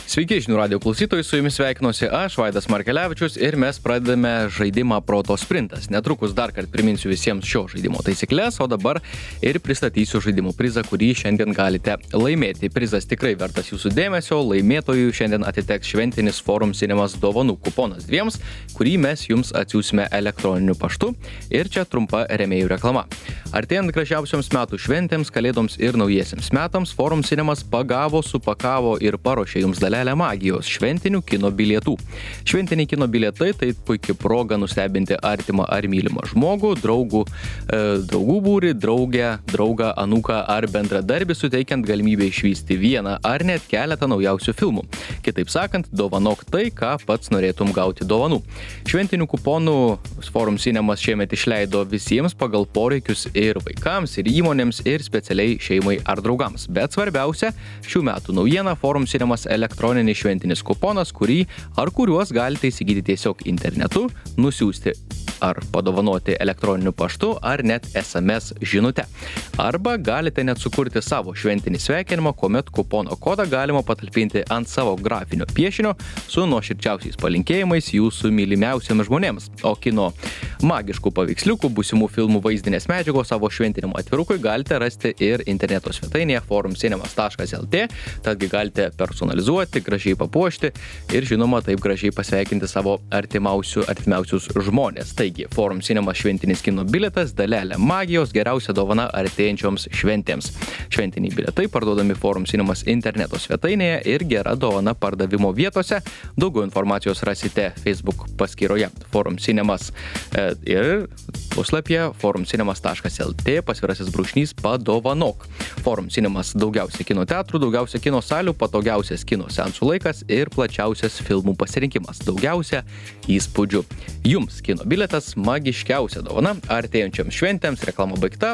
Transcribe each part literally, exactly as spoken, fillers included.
Sveiki, žinių radio klausytojai, su jumis sveikinuosi aš, Vaidas Markelevičius, ir mes pradedame žaidimą Proto sprintas. Netrukus dar kartą priminsiu visiems šio žaidimo taisyklės, o dabar ir pristatysiu žaidimų prizą, kurį šiandien galite laimėti. Prizas tikrai vertas jūsų dėmesio, laimėtojų šiandien atiteks šventinis Forum Cinemas dovanų kuponas dviems, kurį mes jums atsiųsime elektroniniu paštu, ir čia trumpa rėmėjų reklama. Artėjant gražiausioms metų šventėms, kalėdoms ir naujiesiems metams, Forum Cinemas pagavo, supakavo ir paruošė jums dalelę magijos šventinių kino bilietų. Šventiniai kino bilietai tai puikia proga nustebinti artimą ar mylimą žmogų, draugų, e, draugų būrį, draugę, draugą, anūką ar bendradarbį, suteikiant galimybę išvysti vieną ar net keletą naujausių filmų. Kitaip sakant, dovanok tai, ką pats norėtum gauti dovanų. Šventinių kuponų Forum Cinemas šiemet išleido visiems pagal poreikius ir vaikams, ir įmonėms, ir specialiai šeimai ar draugams. Bet svarbiausia, šių metų naujiena Forum Cinemas elektroninis šventinis kuponas, kurį ar kuriuos galite įsigyti tiesiog internetu, nusiųsti ar padovanoti elektroniniu paštu, ar net es em es žinute. Arba galite net sukurti savo šventinį sveikinimą, kuomet kupono kodą galima patalpinti ant savo grafinio piešinio su nuoširdžiausiais palinkėjimais jūsų mylimiausiems žmonėms. O kino magiškų paveiksliukų, būsimų filmų vaizdinės medžiagos savo šventiniam atvirukui galite rasti ir interneto svetainėje forum cinemas taškas el tė, tadgi galite personalizuoti, gražiai papuošti ir žinoma taip gražiai pasveikinti savo artimiausius, artimiausius žmonės. Taigi, Forum Cinemas šventinis kino bilietas, dalelė magijos, geriausia dovana artėjančioms šventėms. Šventiniai bilietai parduodami Forum Cinemas interneto svetainėje ir gera dovana pardavimo vietose. Daugiau informacijos rasite Facebook paskyroje Forum Cinemas e, ir puslapyje forum cinemas taškas el tė pasvirasis brūkšnys padovanok. Forum Cinemas daugiausia kino teatrų, daugiausia kino salių, patogiausias kino seansų laikas ir plačiausias filmų pasirinkimas. Daugiausia įspūdžių. Jums kino bilietas magiškiausia dovana artėjančiams šventėms, reklama baigta.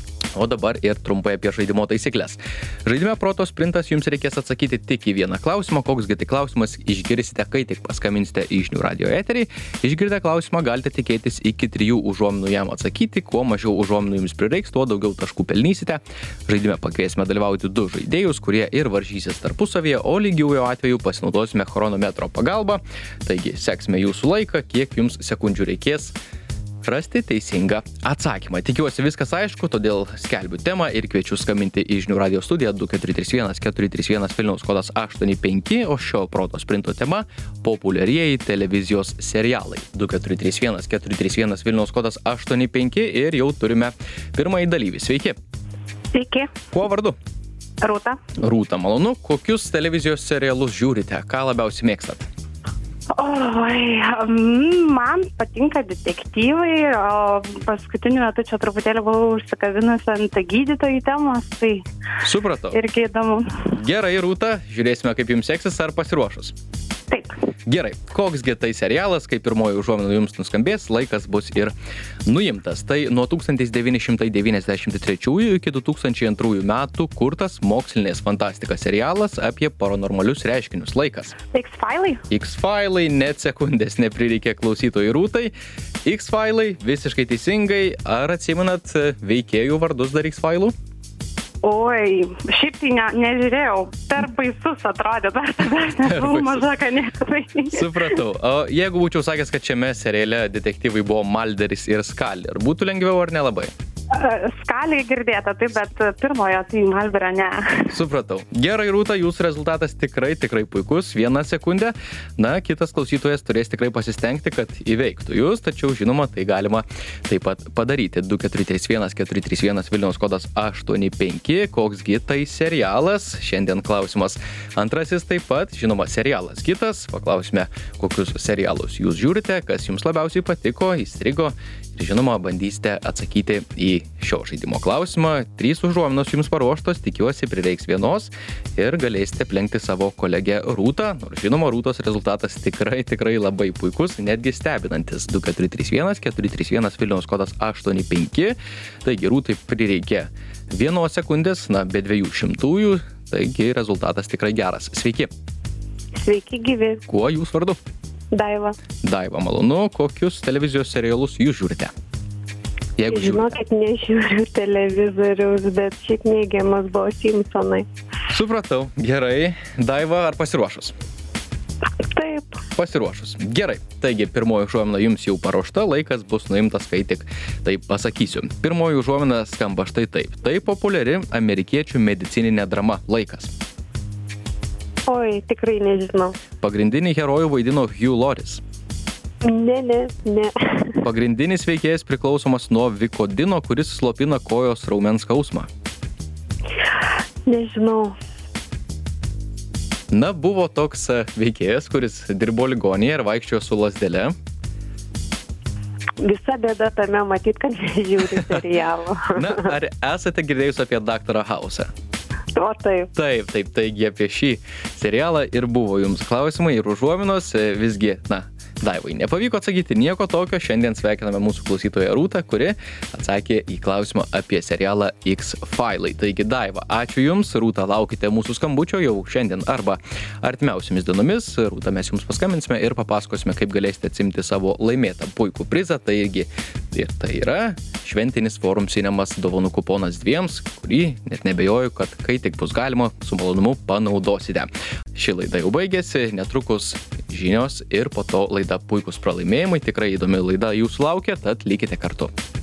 O dabar ir trumpai apie žaidimo taisyklės. Žaidime Proto sprintas jums reikės atsakyti tik į vieną klausimą, koksgi tai klausimas išgirsite, kai tik paskambinsite į žinių radio eterį. Išgirdę klausimą galite tikėtis iki trijų užuominų jam atsakyti, kuo mažiau užuominų jums prireiks, tuo daugiau taškų pelnysite. Žaidime pakviesime dalyvauti du žaidėjus, kurie ir varžysis tarpusavyje, o lygiųjų atveju pasinaudosime chronometro pagalbą. Taigi, seksime jūsų laiką, kiek jums sekundžių reikės rasti teisingą atsakymą. Tikiuosi viskas aišku, todėl skelbiu temą ir kviečiu skambinti į žinių radio studiją du keturi trys vienas keturi trys vienas Vilniaus kodas aštuoni penki, o šio Proto sprinto tema – populiarieji televizijos serialai. du keturi trys vienas keturi trys vienas Vilniaus kodas aštuoni penki ir jau turime pirmąjį dalyvį. Sveiki. Sveiki. Kuo vardu? Rūta. Rūta, malonu. Kokius televizijos serialus žiūrite? Ką labiausiai mėgstat? Oi, man patinka detektyvai, o paskutiniu metu čia truputėlį buvau užsikabinusi ant gydytojų temos, tai Supratau. irgi įdomu. Gerai, Rūta, žiūrėsime, kaip jums seksis, ar pasiruošus. Taip. Gerai, koksgi tai serialas, kaip pirmoji užuomina jums nuskambės, laikas bus ir nuimtas. Tai nuo tūkstantis devyni šimtai devyniasdešimt trečiųjų iki du tūkstančiai antrųjų metų kurtas mokslinės fantastikos serialas apie paranormalius reiškinius. Laikas. X-Filai? X-Filai, net sekundės neprireikė klausytojai Rūtai. X-Filai, visiškai teisingai. Ar atsimenat veikėjų vardus dar X-Filų? Oi, šiaip tai ne, nežiūrėjau. Per baisus atrodė, dar tada nes buvau maža, kad niekada. Supratau. O jeigu būčiau sakęs, kad šiame seriale detektyvai buvo Mulderis ir Scully, ar būtų lengviau ar nelabai? Skaliai girdėta, taip, bet pirmojo tai Mulderio ne. Supratau. Gerai, Rūta, jūsų rezultatas tikrai, tikrai puikus. Vieną sekundę. Na, kitas klausytojas turės tikrai pasistengti, kad įveiktų jūs, tačiau, žinoma, tai galima taip pat padaryti. du keturi trys vienas keturi trys vienas Vilniaus kodas aštuoni penki. Koksgi tai serialas? Šiandien klausimas antrasis taip pat. Žinoma, serialas kitas. Paklausime, kokius serialus jūs žiūrite, kas jums labiausiai patiko, įstrigo. Ir žinoma, bandysite atsakyti į šio žaidimo klausimą. Trys užuominos jums paruoštos, tikiuosi prireiks vienos ir galėsite aplenkti savo kolegę Rūtą. Nors žinoma, Rūtos rezultatas tikrai, tikrai labai puikus, netgi stebinantis. du keturi trys vienas keturi trys vienas Vilniaus kodas aštuoni penki. Taigi Rūtai prireikė vienos sekundės, na, be dviejų šimtųjų. Taigi rezultatas tikrai geras. Sveiki. Sveiki, gyvi. Kuo jūs vardu? Daiva. Daiva, malonu. Kokius televizijos serialus jūs žiūrite? Jeigu Žinokit, nežiūriu televizoriaus, bet šiaip mėgiamas buvo Simpsonai. Supratau. Gerai. Daiva, ar pasiruošus? Taip. Pasiruošus. Gerai. Taigi, pirmoji užuomina jums jau paruošta, laikas bus nuimtas, kai tik taip pasakysiu. Pirmoji užuomina skamba štai taip. Tai populiari amerikiečių medicininė drama. Laikas. Oi, tikrai nežinau. Pagrindinį herojų vaidino Hugh Lauris. Ne, ne, ne. Pagrindinis veikėjas priklausomas nuo Vikodino, kuris slopina kojos raumens skausmą. Nežinau. Na, buvo toks veikėjas, kuris dirbo ligoninėje ir vaikščiojo su lazdele. Visa bėda tame matyt, kad nežiūri serialo. Na, ar esate girdėjus apie daktarą Hausą? O taip. Taip, taip, taigi apie šį serialą ir buvo jums klausimai ir užuominos, visgi, na, Daivai nepavyko atsakyti nieko tokio, šiandien sveikiname mūsų klausytoją Rūtą, kuri atsakė į klausimą apie serialą X-Filai. Taigi, Daiva, ačiū Jums, Rūta, laukite mūsų skambučio jau šiandien arba artimiausiamis dienomis. Rūta, mes Jums paskambinsime ir papasakosime, kaip galėsite atsimti savo laimėtą puikų prizą. Tai irgi ir tai yra šventinis Forum Cinemas dovanų kuponas dviems, kurį net nebejoju, kad kai tik bus galima, su malonumu panaudosite. Ši laida jau baigėsi, netrukus žinios ir po to laida Puikūs pralaimėjimai. Tikrai įdomi laida jūsų laukia, tad likite kartu.